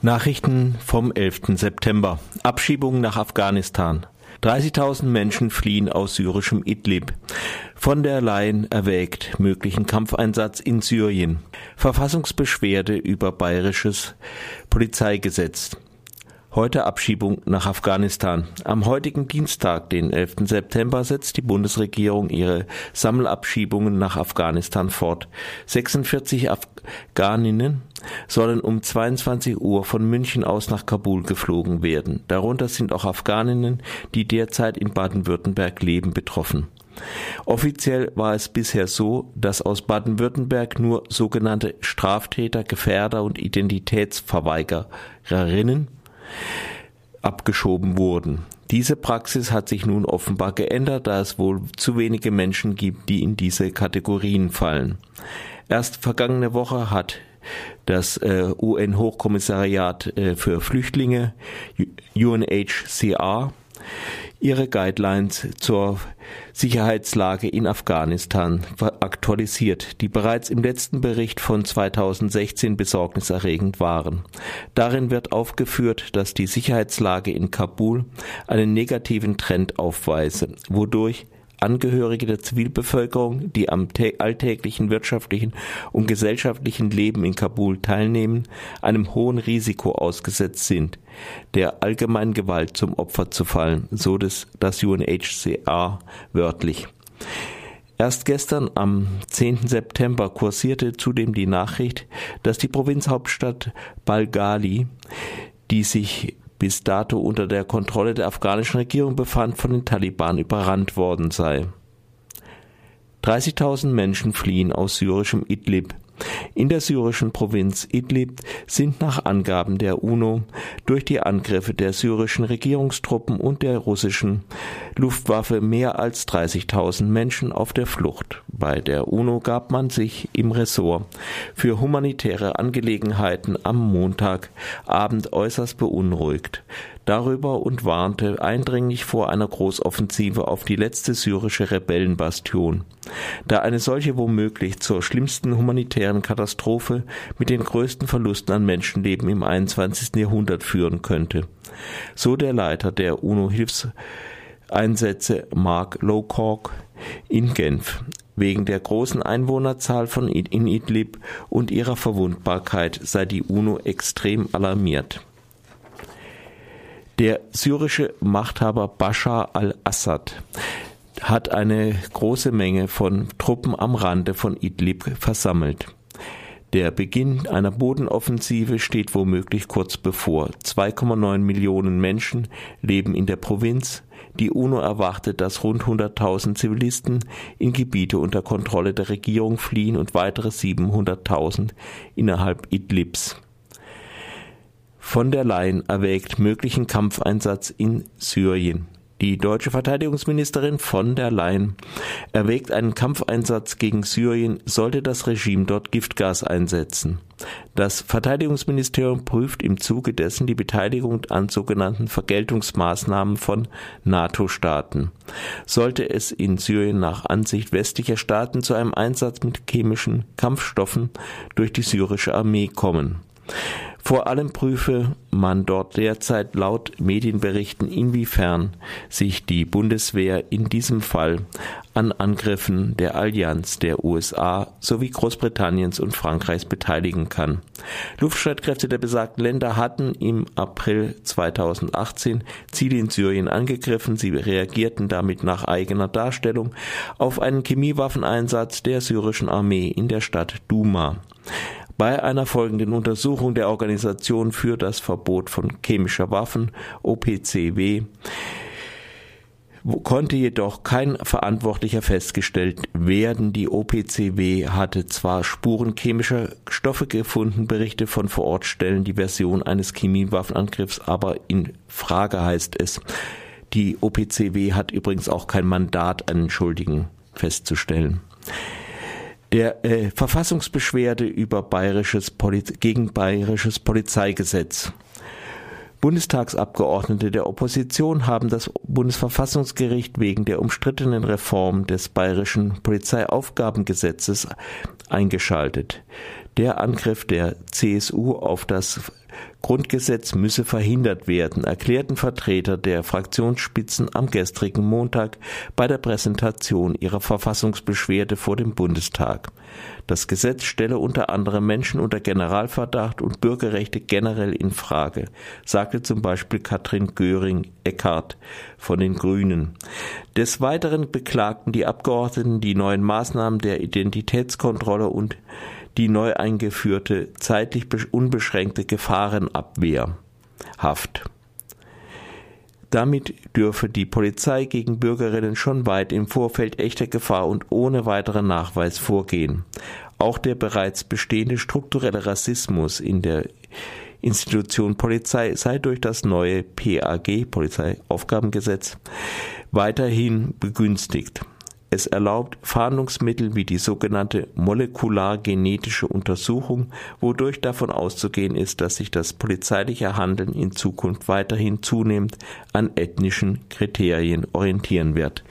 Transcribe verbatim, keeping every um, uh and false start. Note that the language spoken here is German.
Nachrichten vom elften September. Abschiebungen nach Afghanistan. dreißigtausend Menschen fliehen aus syrischem Idlib. Von der Leyen erwägt möglichen Kampfeinsatz in Syrien. Verfassungsbeschwerde über bayerisches Polizeigesetz. Heute Abschiebung nach Afghanistan. Am heutigen Dienstag, den elften September, setzt die Bundesregierung ihre Sammelabschiebungen nach Afghanistan fort. sechsundvierzig Afghaninnen sollen um zweiundzwanzig Uhr von München aus nach Kabul geflogen werden. Darunter sind auch Afghaninnen, die derzeit in Baden-Württemberg leben, betroffen. Offiziell war es bisher so, dass aus Baden-Württemberg nur sogenannte Straftäter, Gefährder und Identitätsverweigererinnen abgeschoben wurden. Diese Praxis hat sich nun offenbar geändert, da es wohl zu wenige Menschen gibt, die in diese Kategorien fallen. Erst vergangene Woche hat das äh, U N-Hochkommissariat äh, für Flüchtlinge, U N H C R, ihre Guidelines zur Sicherheitslage in Afghanistan aktualisiert, die bereits im letzten Bericht von zweitausendsechzehn besorgniserregend waren. Darin wird aufgeführt, dass die Sicherheitslage in Kabul einen negativen Trend aufweise, wodurch Angehörige der Zivilbevölkerung, die am alltäglichen wirtschaftlichen und gesellschaftlichen Leben in Kabul teilnehmen, einem hohen Risiko ausgesetzt sind, der allgemeinen Gewalt zum Opfer zu fallen, so das, das U N H C R wörtlich. Erst gestern, am zehnten September, kursierte zudem die Nachricht, dass die Provinzhauptstadt Balgali, die sich bis dato unter der Kontrolle der afghanischen Regierung befand, von den Taliban überrannt worden sei. dreißigtausend Menschen fliehen aus syrischem Idlib. In der syrischen Provinz Idlib sind nach Angaben der UNO durch die Angriffe der syrischen Regierungstruppen und der russischen Luftwaffe mehr als dreißigtausend Menschen auf der Flucht. Bei der UNO gab man sich im Ressort für humanitäre Angelegenheiten am Montagabend äußerst beunruhigt darüber und warnte eindringlich vor einer Großoffensive auf die letzte syrische Rebellenbastion, da eine solche womöglich zur schlimmsten humanitären Katastrophe mit den größten Verlusten an Menschenleben im einundzwanzigsten Jahrhundert führen könnte. So der Leiter der UNO-Hilfseinsätze Mark Lowcock in Genf. Wegen der großen Einwohnerzahl von in Idlib und ihrer Verwundbarkeit sei die UNO extrem alarmiert. Der syrische Machthaber Bashar al-Assad hat eine große Menge von Truppen am Rande von Idlib versammelt. Der Beginn einer Bodenoffensive steht womöglich kurz bevor. zwei Komma neun Millionen Menschen leben in der Provinz. Die UNO erwartet, dass rund hunderttausend Zivilisten in Gebiete unter Kontrolle der Regierung fliehen und weitere siebenhunderttausend innerhalb Idlibs. Von der Leyen erwägt möglichen Kampfeinsatz in Syrien. Die deutsche Verteidigungsministerin von der Leyen erwägt einen Kampfeinsatz gegen Syrien, sollte das Regime dort Giftgas einsetzen. Das Verteidigungsministerium prüft im Zuge dessen die Beteiligung an sogenannten Vergeltungsmaßnahmen von NATO-Staaten. Sollte es in Syrien nach Ansicht westlicher Staaten zu einem Einsatz mit chemischen Kampfstoffen durch die syrische Armee kommen. Vor allem prüfe man dort derzeit laut Medienberichten, inwiefern sich die Bundeswehr in diesem Fall an Angriffen der Allianz der U S A sowie Großbritanniens und Frankreichs beteiligen kann. Luftstreitkräfte der besagten Länder hatten im April zweitausendachtzehn Ziele in Syrien angegriffen. Sie reagierten damit nach eigener Darstellung auf einen Chemiewaffeneinsatz der syrischen Armee in der Stadt Duma. Bei einer folgenden Untersuchung der Organisation für das Verbot von chemischer Waffen, O P C W, konnte jedoch kein Verantwortlicher festgestellt werden. Die O P C W hatte zwar Spuren chemischer Stoffe gefunden, Berichte von vor Ort stellen die Version eines Chemiewaffenangriffs aber in Frage, heißt es. Die O P C W hat übrigens auch kein Mandat, einen Schuldigen festzustellen. Der äh, Verfassungsbeschwerde über bayerisches Poliz- gegen bayerisches Polizeigesetz. Bundestagsabgeordnete der Opposition haben das Bundesverfassungsgericht wegen der umstrittenen Reform des bayerischen Polizeiaufgabengesetzes eingeschaltet. Der Angriff der C S U auf das Grundgesetz müsse verhindert werden, erklärten Vertreter der Fraktionsspitzen am gestrigen Montag bei der Präsentation ihrer Verfassungsbeschwerde vor dem Bundestag. Das Gesetz stelle unter anderem Menschen unter Generalverdacht und Bürgerrechte generell in Frage, sagte zum Beispiel Katrin Göring-Eckardt von den Grünen. Des Weiteren beklagten die Abgeordneten die neuen Maßnahmen der Identitätskontrolle und die neu eingeführte zeitlich unbeschränkte Gefahrenabwehrhaft. Damit dürfe die Polizei gegen Bürgerinnen schon weit im Vorfeld echter Gefahr und ohne weiteren Nachweis vorgehen. Auch der bereits bestehende strukturelle Rassismus in der Institution Polizei sei durch das neue P A G, Polizeiaufgabengesetz, weiterhin begünstigt. Es erlaubt Fahndungsmittel wie die sogenannte molekulargenetische Untersuchung, wodurch davon auszugehen ist, dass sich das polizeiliche Handeln in Zukunft weiterhin zunehmend an ethnischen Kriterien orientieren wird.